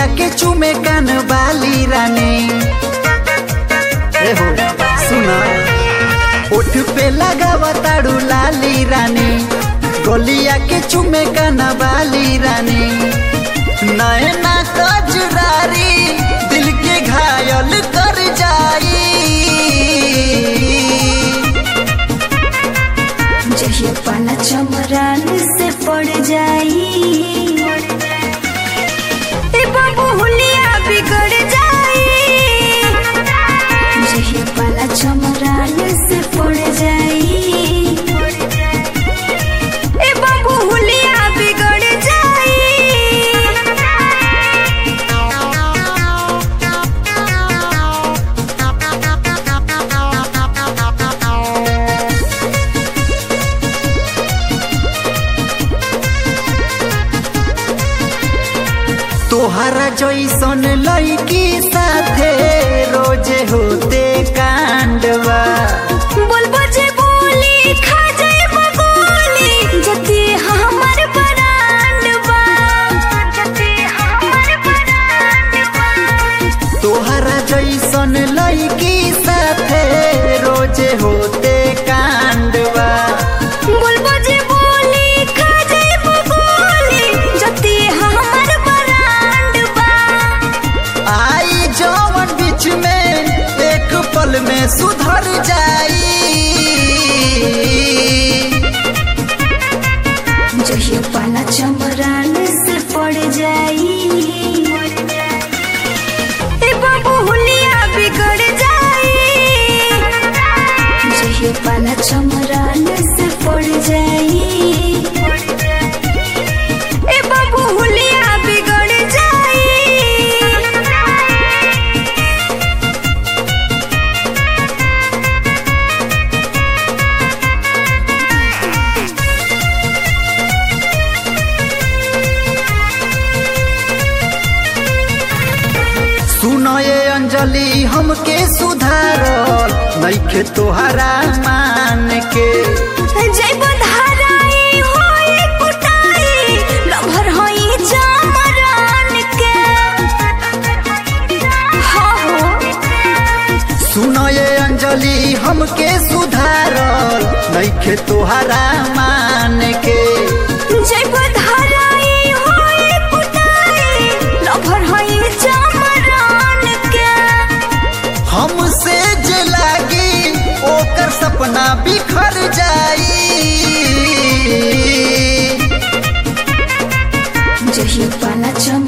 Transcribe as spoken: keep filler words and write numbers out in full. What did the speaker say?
गलिया के चूमे कान वाली रानी। ए हो सुना ओठ पे लगावा ताड़ू लाली रानी, गलिया के चूमे कान वाली रानी। नैना कजरारी दिल के घायल कर जाई, जहिया पाना चमरान से पड़ जाई, ए बाबू हुलिया बिगड़ जाई। जहिया पाना चमरान से पड़ जाई, ए बाबू हुलिया बिगड़ जाई। तोहरा जैसन लड़की साथे रोजे होते कांडवा। बोल बजे बोली खा जाए बगोली, जती हमर बरांडवा, जती हमर बरांडवा। तोहरा जैसन लड़की साथे रोजे होते कांडवा। बोल बजे बोली खा जाए बगोली, जती हमर बरांडवा। आई जवन बीच में एक पल में सुधर जाई, जहिया पाना चमरान से पड़ जाई, ए बाबू हुलिया बिगड़ जाई। जहिया पाना चमरान से पड़ जाई, ए बाबू हुलिया बिगड़ जाई। सुनो ये अंजलि हमके सुधारल नइखे तोहरा मान के। जय बधाराई होई कुटाई, लभर होई चमरान के। हो हो सुनो ये अंजलि हमके सुधारल नइखे तोहरा मान के। जय बधाराई होई कुटाई, लभर होई चमरान के। हमसे जे लागी ओकर सपना बिखर जाई, जहिया पाना चम